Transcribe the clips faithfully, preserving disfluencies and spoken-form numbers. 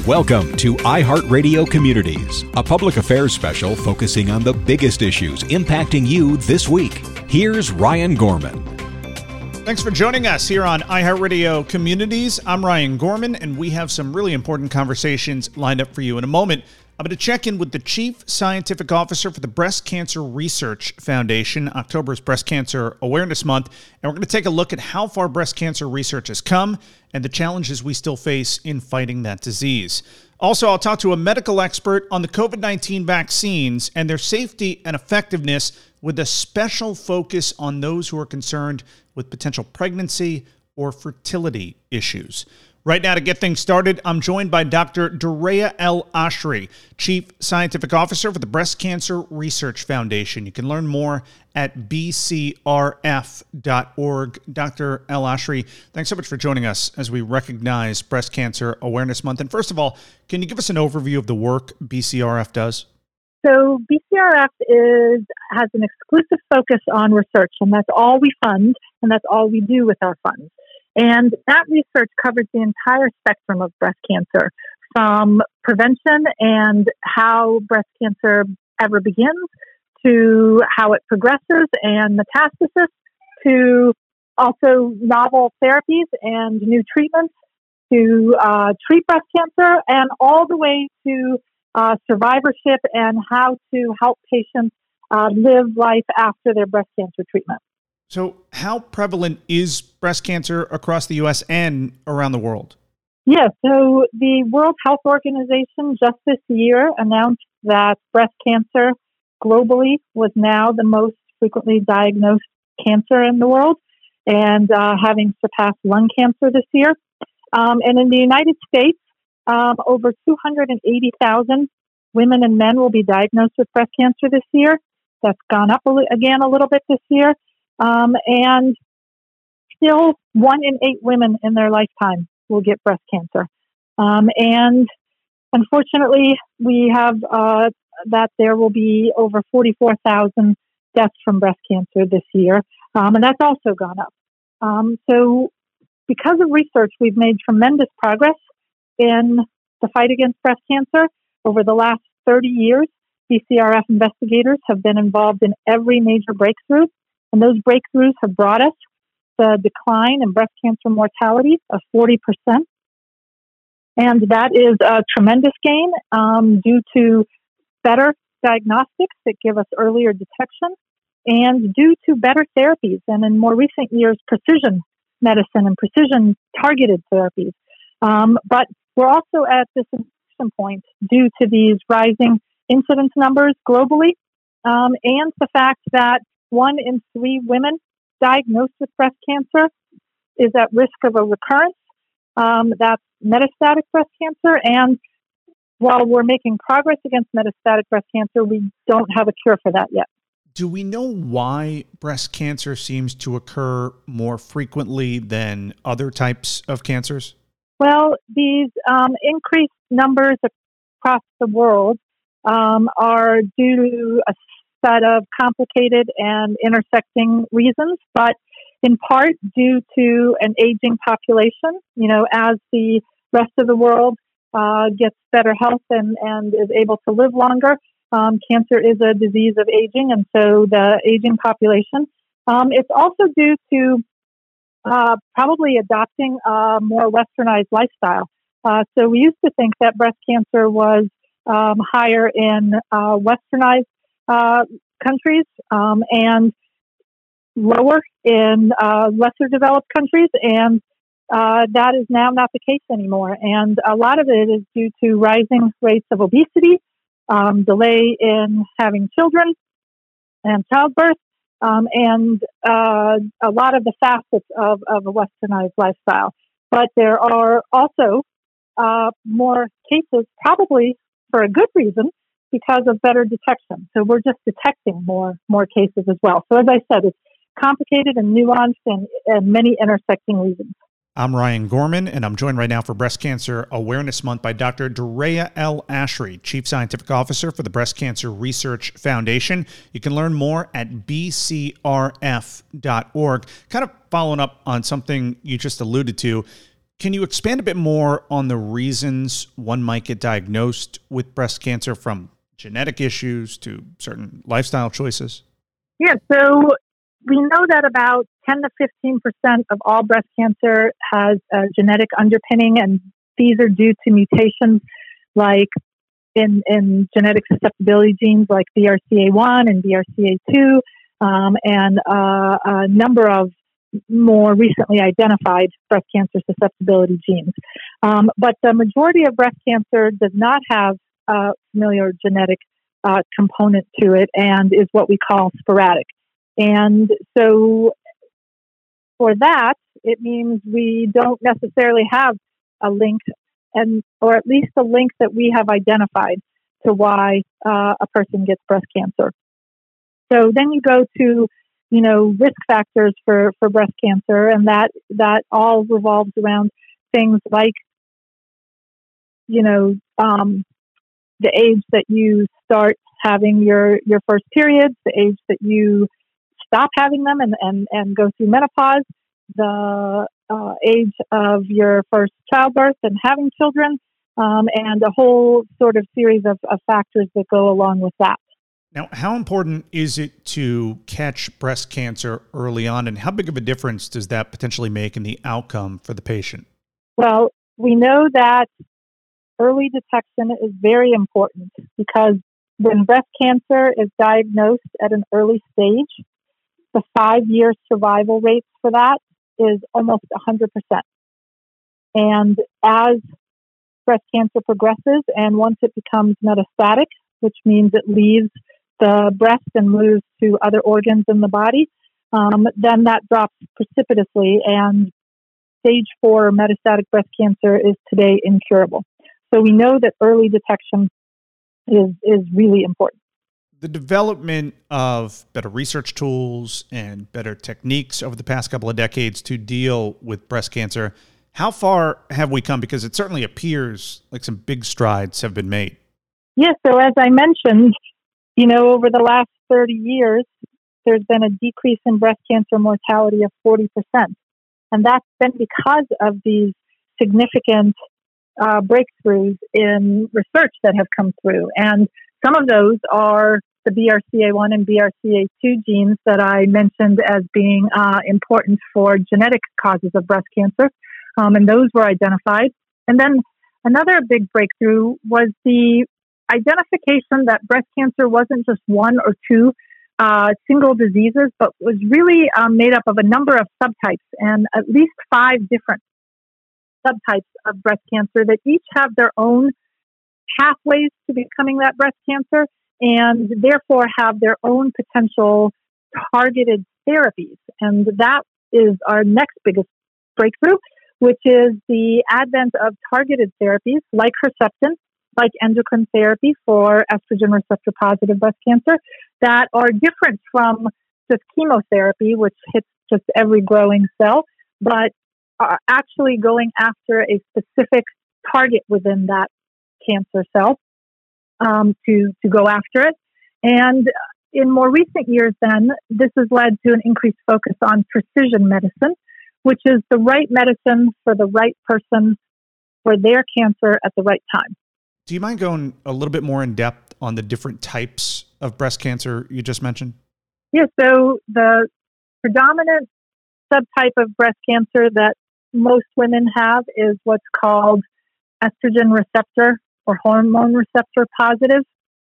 Welcome to iHeartRadio Communities, a public affairs special focusing on the biggest issues impacting you this week. Here's Ryan Gorman. Thanks for joining us here on iHeartRadio Communities. I'm Ryan Gorman, and we have some really important conversations lined up for you in a moment. I'm going to check in with the Chief Scientific Officer for the Breast Cancer Research Foundation. October is Breast Cancer Awareness Month, and we're going to take a look at how far breast cancer research has come and the challenges we still face in fighting that disease. Also, I'll talk to a medical expert on the covid nineteen vaccines and their safety and effectiveness, with a special focus on those who are concerned with potential pregnancy or fertility issues. Right now, to get things started, I'm joined by Doctor Dureya El-Ashry, Chief Scientific Officer for the Breast Cancer Research Foundation. You can learn more at b c r f dot org. Doctor El-Ashry, thanks so much for joining us as we recognize Breast Cancer Awareness Month. And first of all, can you give us an overview of the work B C R F does? So B C R F is has an exclusive focus on research, and that's all we fund, and that's all we do with our funds. And that research covers the entire spectrum of breast cancer, from prevention and how breast cancer ever begins, to how it progresses and metastasis, to also novel therapies and new treatments to uh, treat breast cancer, and all the way to uh, survivorship and how to help patients uh, live life after their breast cancer treatment. So how prevalent is breast cancer across the U S and around the world? Yes, so the World Health Organization just this year announced that breast cancer globally was now the most frequently diagnosed cancer in the world, and uh, having surpassed lung cancer this year. Um, and in the United States, um, over two hundred eighty thousand women and men will be diagnosed with breast cancer this year. That's gone up a li- again a little bit this year. Um, and still, one in eight women in their lifetime will get breast cancer. Um, and unfortunately, we have uh, that there will be over forty-four thousand deaths from breast cancer this year, um, and that's also gone up. Um, so because of research, we've made tremendous progress in the fight against breast cancer. Over the last thirty years, B C R F investigators have been involved in every major breakthrough. And those breakthroughs have brought us the decline in breast cancer mortality of forty percent. And that is a tremendous gain um, due to better diagnostics that give us earlier detection, and due to better therapies, and in more recent years, precision medicine and precision targeted therapies. Um, but we're also at this inflection point due to these rising incidence numbers globally, um, and the fact that one in three women diagnosed with breast cancer is at risk of a recurrence. Um, that's metastatic breast cancer. And while we're making progress against metastatic breast cancer, we don't have a cure for that yet. Do we know why breast cancer seems to occur more frequently than other types of cancers? Well, these um, increased numbers across the world um, are due to a set of complicated and intersecting reasons, but in part due to an aging population. You know, as the rest of the world uh, gets better health and, and is able to live longer, um, cancer is a disease of aging, and so the aging population. Um, it's also due to uh, probably adopting a more westernized lifestyle. Uh, so we used to think that breast cancer was um, higher in uh, westernized Uh, countries um, and lower in uh, lesser developed countries, and uh, that is now not the case anymore. And a lot of it is due to rising rates of obesity, um, delay in having children, and childbirth, um, and uh, a lot of the facets of, of a westernized lifestyle. But there are also uh, more cases, probably for a good reason, because of better detection. So we're just detecting more more cases as well. So as I said, it's complicated and nuanced and, and many intersecting reasons. I'm Ryan Gorman, and I'm joined right now for Breast Cancer Awareness Month by Doctor Dureya El-Ashry, Chief Scientific Officer for the Breast Cancer Research Foundation. You can learn more at b c r f dot org. Kind of following up on something you just alluded to, Can you expand a bit more on the reasons one might get diagnosed with breast cancer, from genetic issues to certain lifestyle choices? Yeah, so we know that about ten to fifteen percent of all breast cancer has a genetic underpinning, and these are due to mutations like in, in genetic susceptibility genes like B R C A one and B R C A two, um, and uh, a number of more recently identified breast cancer susceptibility genes. Um, but the majority of breast cancer does not have a familial genetic uh, component to it and is what we call sporadic. And so for that, it means we don't necessarily have a link, and or at least a link that we have identified to why uh, a person gets breast cancer. So then you go to, you know, risk factors for, for breast cancer, and that, that all revolves around things like, you know, um, the age that you start having your, your first periods, the age that you stop having them and, and, and go through menopause, the uh, age of your first childbirth and having children, um, and a whole sort of series of, of factors that go along with that. Now, how important is it to catch breast cancer early on, and how big of a difference does that potentially make in the outcome for the patient? Well, we know that early detection is very important because when breast cancer is diagnosed at an early stage, the five-year survival rate for that is almost one hundred percent. And as breast cancer progresses and once it becomes metastatic, which means it leaves the breast and moves to other organs in the body, um, then that drops precipitously, and stage four metastatic breast cancer is today incurable. So we know that early detection is, is really important. The development of better research tools and better techniques over the past couple of decades to deal with breast cancer, how far have we come? Because it certainly appears like some big strides have been made. Yes, so as I mentioned, you know, over the last thirty years, there's been a decrease in breast cancer mortality of forty percent. And that's been because of these significant uh, breakthroughs in research that have come through. And some of those are the B R C A one and B R C A two genes that I mentioned as being uh, important for genetic causes of breast cancer. Um, and those were identified. And then another big breakthrough was the identification that breast cancer wasn't just one or two uh, single diseases, but was really um, made up of a number of subtypes and at least five different subtypes of breast cancer that each have their own pathways to becoming that breast cancer and therefore have their own potential targeted therapies. And that is our next biggest breakthrough, which is the advent of targeted therapies like Herceptin, like endocrine therapy for estrogen receptor positive breast cancer, that are different from just chemotherapy, which hits just every growing cell, but are actually going after a specific target within that cancer cell um, to, to go after it. And in more recent years then, this has led to an increased focus on precision medicine, which is the right medicine for the right person for their cancer at the right time. Do you mind going a little bit more in depth on the different types of breast cancer you just mentioned? Yeah, so the predominant subtype of breast cancer that most women have is what's called estrogen receptor or hormone receptor positive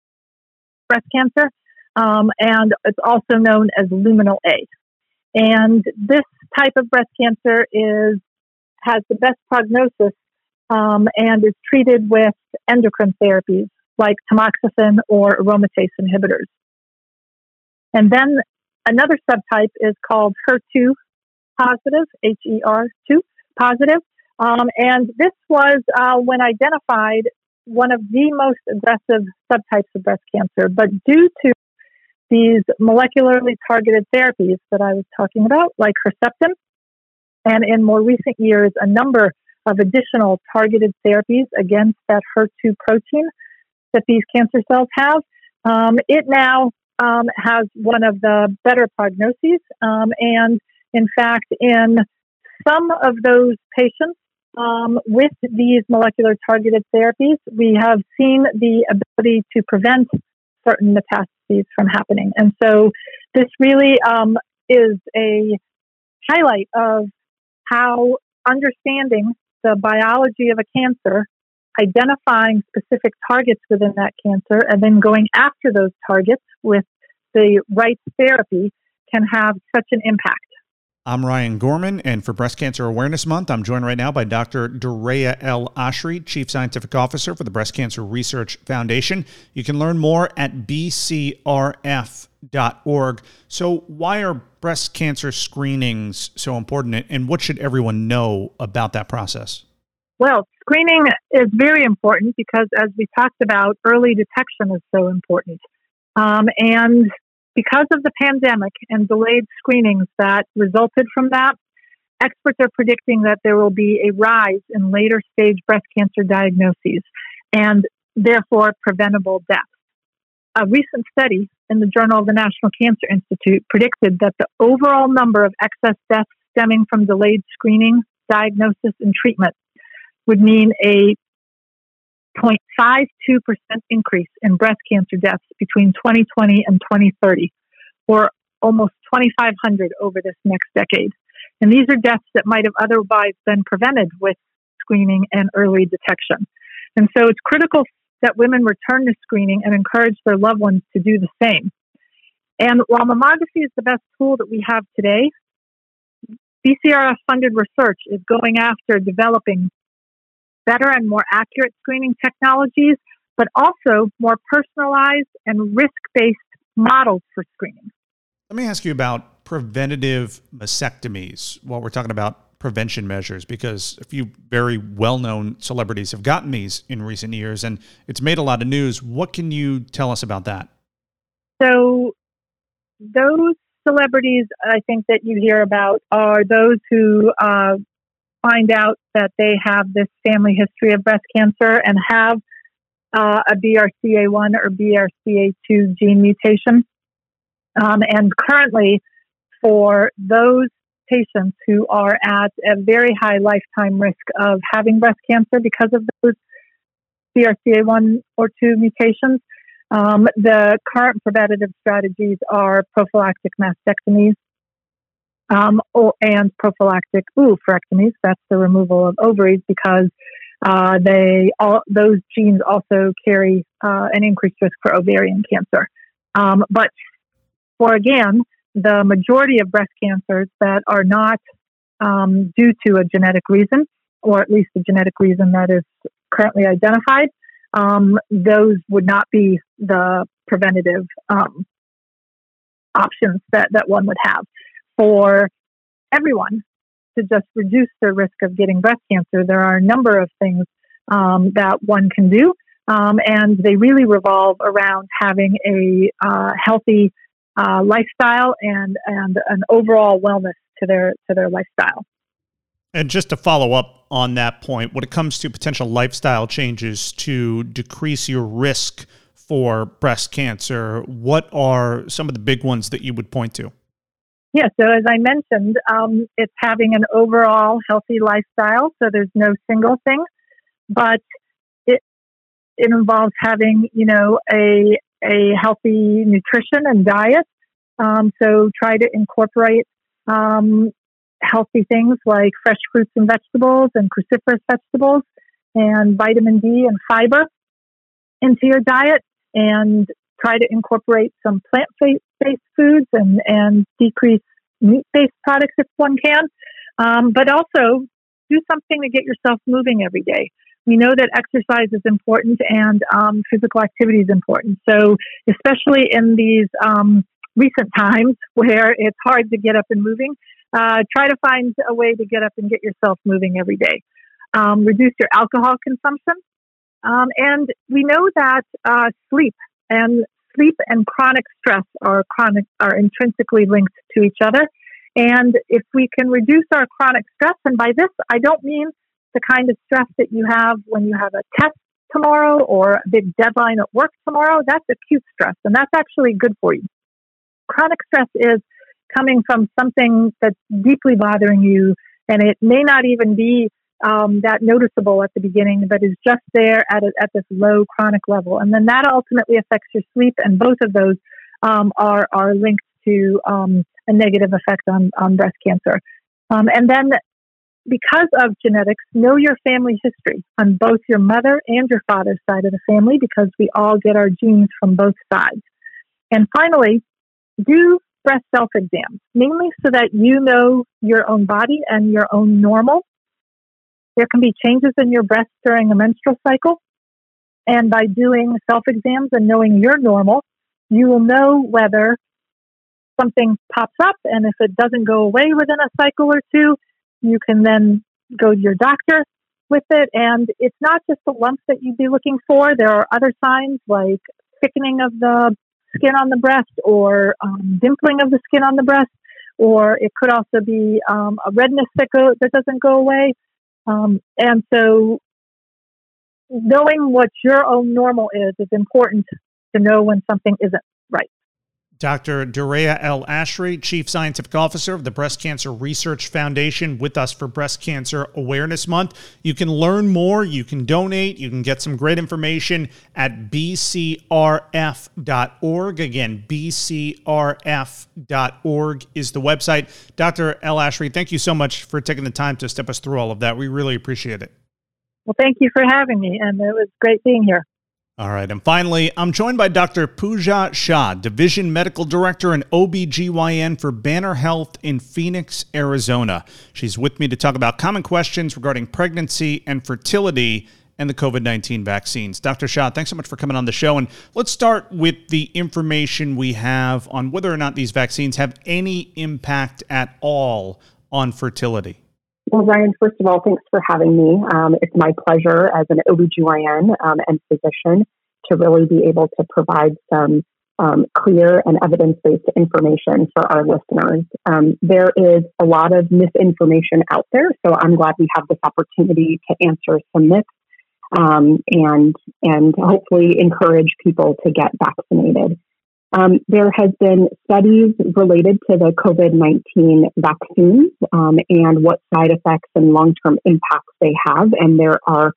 breast cancer, um, and it's also known as luminal A. And this type of breast cancer is has the best prognosis um, and is treated with endocrine therapies like tamoxifen or aromatase inhibitors. And then another subtype is called H E R two positive, H E R two positive. Um, and this was, uh, when identified, one of the most aggressive subtypes of breast cancer. But due to these molecularly targeted therapies that I was talking about, like Herceptin, and in more recent years, a number of additional targeted therapies against that H E R two protein that these cancer cells have, um, it now um, has one of the better prognoses. Um, and in fact, in some of those patients um, with these molecular targeted therapies, we have seen the ability to prevent certain metastases from happening. And so this really um, is a highlight of how understanding the biology of a cancer, identifying specific targets within that cancer, and then going after those targets with the right therapy can have such an impact. I'm Ryan Gorman, and for Breast Cancer Awareness Month, I'm joined right now by Doctor Dureya El Ashry, Chief Scientific Officer for the Breast Cancer Research Foundation. You can learn more at b c r f dot org. So why are breast cancer screenings so important, and what should everyone know about that process? Well, screening is very important because, as we talked about, early detection is so important. Um, and because of the pandemic and delayed screenings that resulted from that, experts are predicting that there will be a rise in later stage breast cancer diagnoses and therefore preventable deaths. A recent study in the Journal of the National Cancer Institute predicted that the overall number of excess deaths stemming from delayed screening, diagnosis, and treatment would mean a zero point five two percent increase in breast cancer deaths between twenty twenty and twenty thirty, or almost twenty-five hundred over this next decade. And these are deaths that might have otherwise been prevented with screening and early detection. And so it's critical that women return to screening and encourage their loved ones to do the same. And while mammography is the best tool that we have today, B C R F-funded research is going after developing better and more accurate screening technologies, but also more personalized and risk-based models for screening. Let me ask you about preventative mastectomies while we're talking about prevention measures, because a few very well-known celebrities have gotten these in recent years, and it's made a lot of news. What can you tell us about that? So those celebrities I think that you hear about are those who uh, find out that they have this family history of breast cancer and have uh, a B R C A one or B R C A two gene mutation. Um, and currently, for those patients who are at a very high lifetime risk of having breast cancer because of those B R C A one or two mutations, um, the current preventative strategies are prophylactic mastectomies, Um, or, and prophylactic oophorectomies. That's the removal of ovaries because uh, they all those genes also carry uh, an increased risk for ovarian cancer. Um, but for again, the majority of breast cancers that are not um, due to a genetic reason, or at least a genetic reason that is currently identified, um, those would not be the preventative um, options that, that one would have. For everyone to just reduce their risk of getting breast cancer, there are a number of things um, that one can do, um, and they really revolve around having a uh, healthy uh, lifestyle and and an overall wellness to their to their lifestyle. And just to follow up on that point, when it comes to potential lifestyle changes to decrease your risk for breast cancer, what are some of the big ones that you would point to? Yeah, so as I mentioned, um, it's having an overall healthy lifestyle. So there's no single thing, but it it involves having, you know, a a healthy nutrition and diet. Um, so try to incorporate um, healthy things like fresh fruits and vegetables and cruciferous vegetables and vitamin D and fiber into your diet, and try to incorporate some plant-based foods and, and decrease meat-based products if one can. Um, but also do something to get yourself moving every day. We know that exercise is important and um, physical activity is important. So especially in these um, recent times where it's hard to get up and moving, uh, try to find a way to get up and get yourself moving every day. Um, reduce your alcohol consumption. Um, and we know that uh, sleep and sleep and chronic stress are chronic are intrinsically linked to each other. And if we can reduce our chronic stress, and by this I don't mean the kind of stress that you have when you have a test tomorrow or a big deadline at work tomorrow, that's acute stress, and that's actually good for you. Chronic stress is coming from something that's deeply bothering you, and it may not even be um, that noticeable at the beginning, but is just there at a, at this low chronic level, and then that ultimately affects your sleep, and both of those um, are are linked to um, a negative effect on on breast cancer. Um, and then, because of genetics, know your family history on both your mother and your father's side of the family, because we all get our genes from both sides. And finally, do breast self-exams, mainly so that you know your own body and your own normal. There can be changes in your breast during a menstrual cycle. And by doing self-exams and knowing your normal, you will know whether something pops up. And if it doesn't go away within a cycle or two, you can then go to your doctor with it. And it's not just the lumps that you'd be looking for. There are other signs like thickening of the skin on the breast, or um, dimpling of the skin on the breast, or it could also be um, a redness that, go, that doesn't go away. Um, and so knowing what your own normal is is important to know when something isn't right. Doctor Durea El-Ashry, Chief Scientific Officer of the Breast Cancer Research Foundation, with us for Breast Cancer Awareness Month. You can learn more, you can donate, you can get some great information at b c r f dot org. Again, b c r f dot org is the website. Doctor El-Ashry, thank you so much for taking the time to step us through all of that. We really appreciate it. Well, thank you for having me, and it was great being here. All right. And finally, I'm joined by Doctor Pooja Shah, Division Medical Director and O B G Y N for Banner Health in Phoenix, Arizona. She's with me to talk about common questions regarding pregnancy and fertility and the COVID nineteen vaccines. Doctor Shah, thanks so much for coming on the show. And let's start with the information we have on whether or not these vaccines have any impact at all on fertility. Well, Ryan, first of all, thanks for having me. Um, it's my pleasure as an O B G Y N um, and physician to really be able to provide some um, clear and evidence-based information for our listeners. Um, there is a lot of misinformation out there, so I'm glad we have this opportunity to answer some myths um, and, and hopefully encourage people to get vaccinated. Um, there has been studies related to the COVID nineteen vaccines um, and what side effects and long-term impacts they have, and there are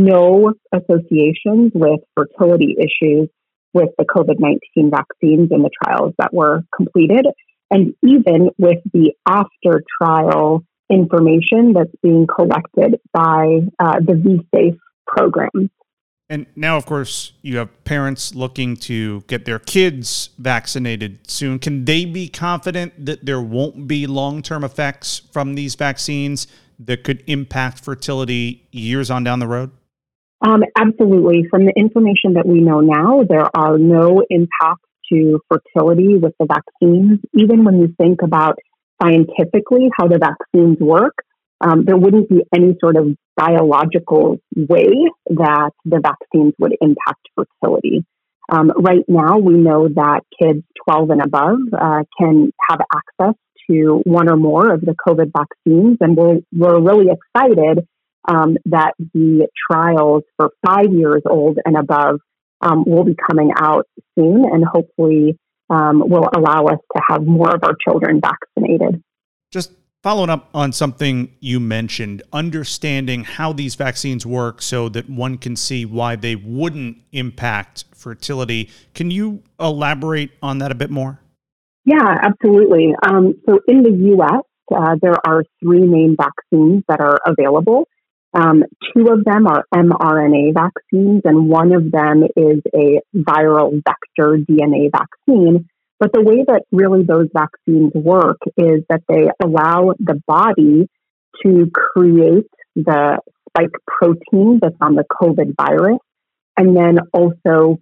no associations with fertility issues with the COVID nineteen vaccines in the trials that were completed, and even with the after-trial information that's being collected by uh, the V-Safe program. And now, of course, you have parents looking to get their kids vaccinated soon. Can they be confident that there won't be long-term effects from these vaccines that could impact fertility years on down the road? Um, absolutely. From the information that we know now, there are no impacts to fertility with the vaccines. Even when you think about scientifically how the vaccines work, um, there wouldn't be any sort of biological way that the vaccines would impact fertility. Um, right now, we know that kids twelve and above uh, can have access to one or more of the COVID vaccines, and we're, we're really excited um, that the trials for five years old and above um, will be coming out soon, and hopefully um, will allow us to have more of our children vaccinated. Just following up on something you mentioned, understanding how these vaccines work so that one can see why they wouldn't impact fertility. Can you elaborate on that a bit more? Yeah, absolutely. Um, so in the U S, uh, there are three main vaccines that are available. Um, two of them are mRNA vaccines, and one of them is a viral vector D N A vaccine. But the way that really those vaccines work is that they allow the body to create the spike protein that's on the COVID virus, and then also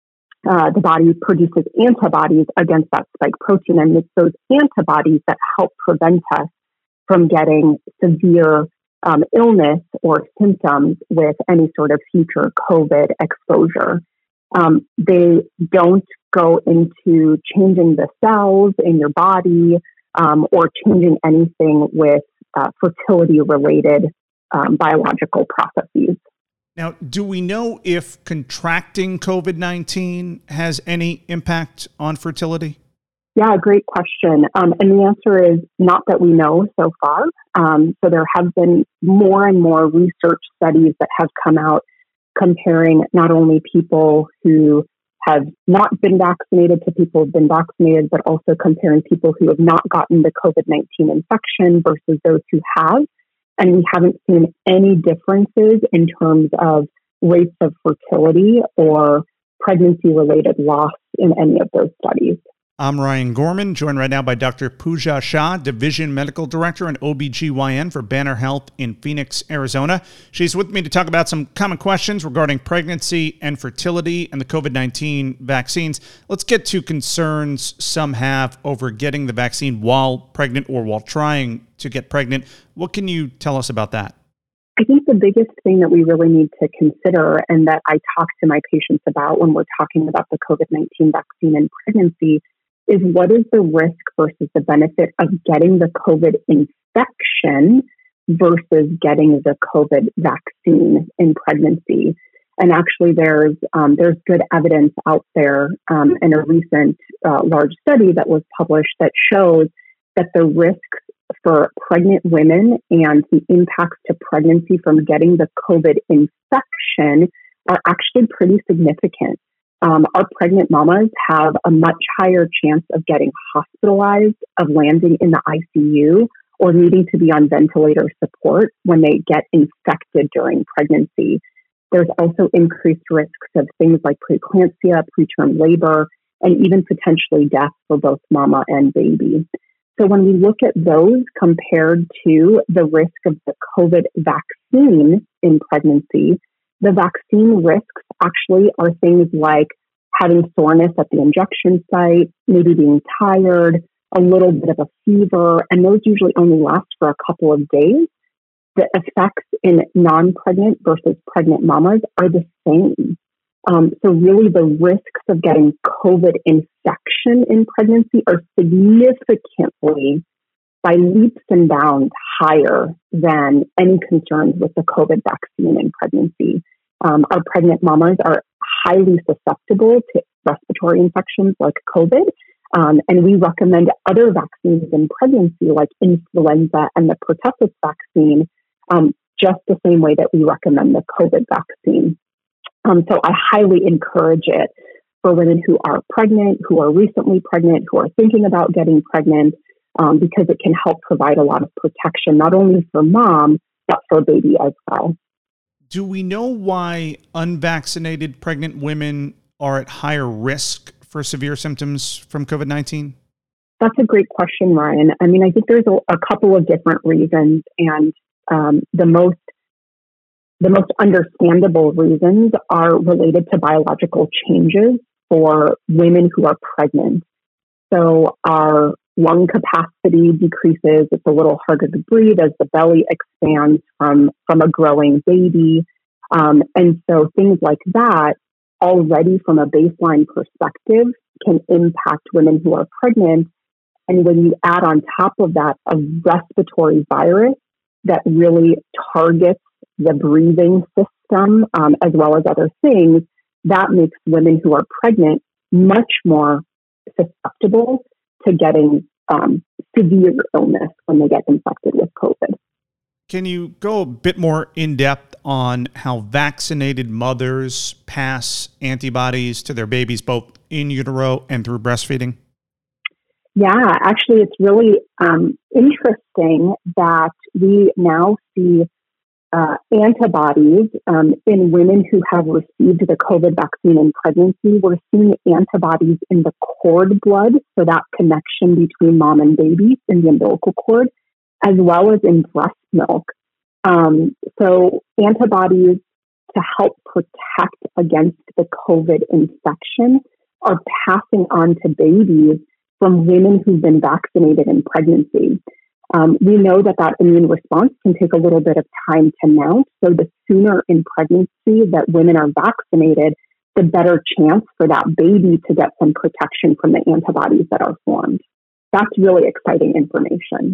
uh, the body produces antibodies against that spike protein, and it's those antibodies that help prevent us from getting severe um, illness or symptoms with any sort of future COVID exposure. Um, they don't go into changing the cells in your body um, or changing anything with uh, fertility-related um, biological processes. Now, do we know if contracting COVID nineteen has any impact on fertility? Yeah, great question. Um, and the answer is not that we know so far. Um, so there have been more and more research studies that have come out comparing not only people who have not been vaccinated to people who have been vaccinated, but also comparing people who have not gotten the COVID nineteen infection versus those who have. And we haven't seen any differences in terms of rates of fertility or pregnancy-related loss in any of those studies. I'm Ryan Gorman, joined right now by Doctor Pooja Shah, Division Medical Director and O B G Y N for Banner Health in Phoenix, Arizona. She's with me to talk about some common questions regarding pregnancy and fertility and the COVID nineteen vaccines. Let's get to concerns some have over getting the vaccine while pregnant or while trying to get pregnant. What can you tell us about that? I think the biggest thing that we really need to consider, and that I talk to my patients about when we're talking about the COVID nineteen vaccine and pregnancy, is what is the risk versus the benefit of getting the COVID infection versus getting the COVID vaccine in pregnancy. And actually there's um, there's good evidence out there um, in a recent uh, large study that was published that shows that the risks for pregnant women and the impacts to pregnancy from getting the COVID infection are actually pretty significant. Um, our pregnant mamas have a much higher chance of getting hospitalized, of landing in the I C U, or needing to be on ventilator support when they get infected during pregnancy. There's also increased risks of things like preeclampsia, preterm labor, and even potentially death for both mama and baby. So when we look at those compared to the risk of the COVID vaccine in pregnancy, the vaccine risks actually are things like having soreness at the injection site, maybe being tired, a little bit of a fever, and those usually only last for a couple of days. The effects in non-pregnant versus pregnant mamas are the same. Um, so really the risks of getting COVID infection in pregnancy are significantly, by leaps and bounds, higher than any concerns with the COVID vaccine in pregnancy. Um, our pregnant mamas are highly susceptible to respiratory infections like COVID, um, and we recommend other vaccines in pregnancy like influenza and the pertussis vaccine, um, just the same way that we recommend the COVID vaccine. Um, so I highly encourage it for women who are pregnant, who are recently pregnant, who are thinking about getting pregnant, um, because it can help provide a lot of protection, not only for mom, but for baby as well. Do we know why unvaccinated pregnant women are at higher risk for severe symptoms from COVID nineteen? That's a great question, Ryan. I mean, I think there's a, a couple of different reasons, and um, the most the most understandable reasons are related to biological changes for women who are pregnant. So our lung capacity decreases. It's a little harder to breathe as the belly expands from, from a growing baby. Um, and so things like that, already from a baseline perspective, can impact women who are pregnant. And when you add on top of that a respiratory virus that really targets the breathing system, um, as well as other things, that makes women who are pregnant much more susceptible to getting um, severe illness when they get infected with COVID. Can you go a bit more in depth on how vaccinated mothers pass antibodies to their babies, both in utero and through breastfeeding? Yeah, actually, it's really um, interesting that we now see uh, antibodies um, in women who have received the COVID vaccine in pregnancy. We're seeing antibodies in the cord blood, so that connection between mom and baby in the umbilical cord, as well as in breast milk. Um, so antibodies to help protect against the COVID infection are passing on to babies from women who've been vaccinated in pregnancy. Um, we know that that immune response can take a little bit of time to mount. So the sooner in pregnancy that women are vaccinated, the better chance for that baby to get some protection from the antibodies that are formed. That's really exciting information.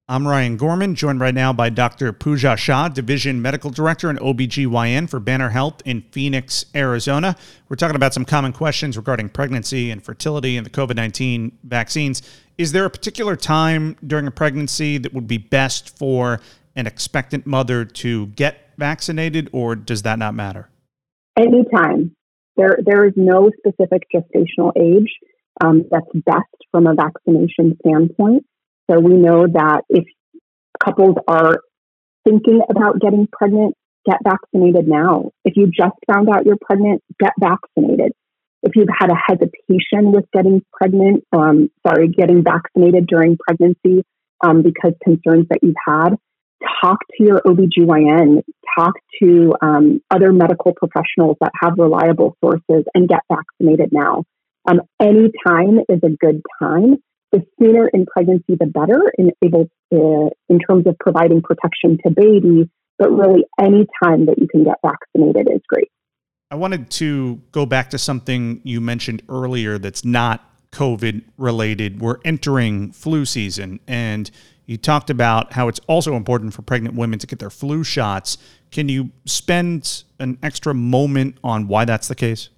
I'm Ryan Gorman, joined right now by Doctor Pooja Shah, Division Medical Director and O B G Y N for Banner Health in Phoenix, Arizona. We're talking about some common questions regarding pregnancy and fertility and the COVID nineteen vaccines. Is there a particular time during a pregnancy that would be best for an expectant mother to get vaccinated, or does that not matter? Anytime. There, there is no specific gestational age um, that's best from a vaccination standpoint. So we know that if couples are thinking about getting pregnant, get vaccinated now. If you just found out you're pregnant, get vaccinated. If you've had a hesitation with getting pregnant, um, sorry, getting vaccinated during pregnancy um, because concerns that you've had, talk to your O B G Y N, talk to um, other medical professionals that have reliable sources and get vaccinated now. Um, any time is a good time. The sooner in pregnancy, the better in able to, in terms of providing protection to baby, but really any time that you can get vaccinated is great. I wanted to go back to something you mentioned earlier that's not COVID related. We're entering flu season, and you talked about how it's also important for pregnant women to get their flu shots. Can you spend an extra moment on why that's the case?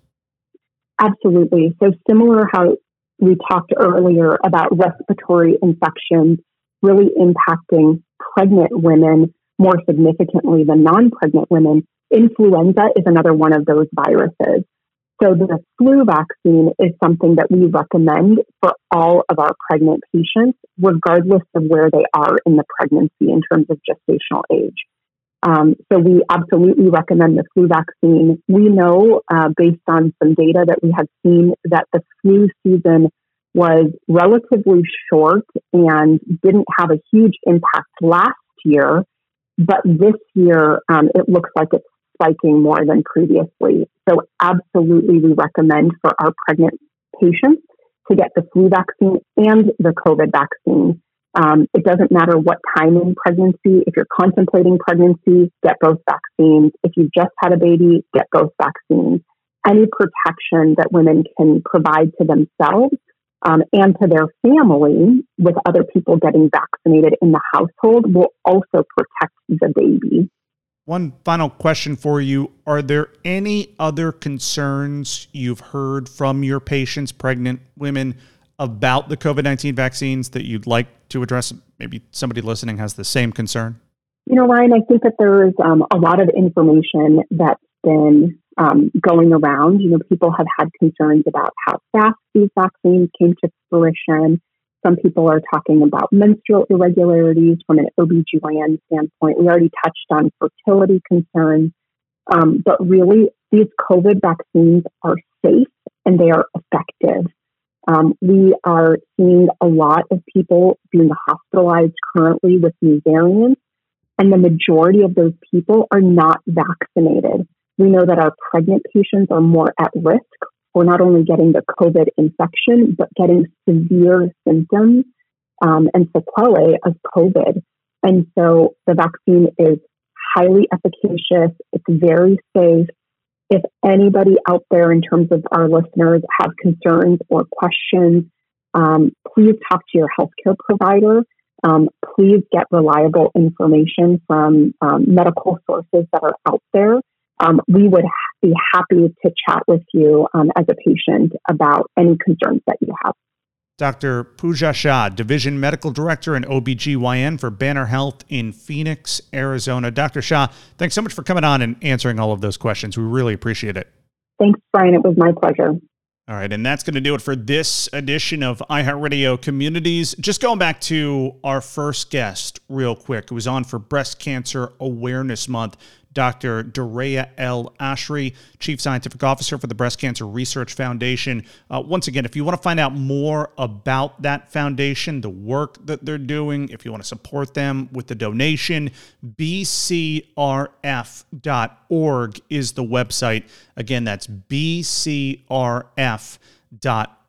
Absolutely. So similar how we talked earlier about respiratory infections really impacting pregnant women more significantly than non-pregnant women. Influenza is another one of those viruses. So the flu vaccine is something that we recommend for all of our pregnant patients, regardless of where they are in the pregnancy in terms of gestational age. Um, so we absolutely recommend the flu vaccine. We know, uh, based on some data that we have seen, that the flu season was relatively short and didn't have a huge impact last year, but this year um, it looks like it's spiking more than previously. So absolutely we recommend for our pregnant patients to get the flu vaccine and the COVID vaccine. Um, it doesn't matter what time in pregnancy. If you're contemplating pregnancy, get both vaccines. If you've just had a baby, get both vaccines. Any protection that women can provide to themselves um, and to their family with other people getting vaccinated in the household will also protect the baby. One final question for you. Are there any other concerns you've heard from your patients, pregnant women, about the COVID nineteen vaccines that you'd like to address? Maybe somebody listening has the same concern. You know, Ryan, I think that there's um, a lot of information that's been um, going around. You know, people have had concerns about how fast these vaccines came to fruition. Some people are talking about menstrual irregularities from an O B G Y N standpoint. We already touched on fertility concerns. Um, but really, these COVID vaccines are safe and they are effective. Um, we are seeing a lot of people being hospitalized currently with new variants, and the majority of those people are not vaccinated. We know that our pregnant patients are more at risk for not only getting the COVID infection, but getting severe symptoms um, and sequelae of COVID. And so the vaccine is highly efficacious. It's very safe. If anybody out there in terms of our listeners have concerns or questions, um, please talk to your healthcare provider. Um, please get reliable information from um, medical sources that are out there. Um, we would ha- be happy to chat with you um, as a patient about any concerns that you have. Doctor Pooja Shah, Division Medical Director and O B G Y N for Banner Health in Phoenix, Arizona. Doctor Shah, thanks so much for coming on and answering all of those questions. We really appreciate it. Thanks, Brian. It was my pleasure. All right, and that's going to do it for this edition of iHeartRadio Communities. Just going back to our first guest real quick. It was on for Breast Cancer Awareness Month. Doctor Dareya El Ashry, Chief Scientific Officer for the Breast Cancer Research Foundation. Uh, once again, if you want to find out more about that foundation, the work that they're doing, if you want to support them with the donation, B C R F dot org is the website. Again, that's B C R F dot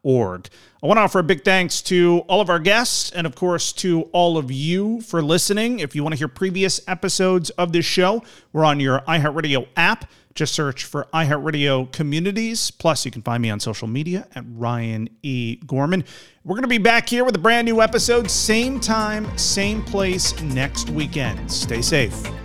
org. I want to offer a big thanks to all of our guests and, of course, to all of you for listening. If you want to hear previous episodes of this show, we're on your iHeartRadio app. Just search for iHeartRadio Communities. Plus, you can find me on social media at Ryan E. Gorman. We're going to be back here with a brand new episode, same time, same place next weekend. Stay safe.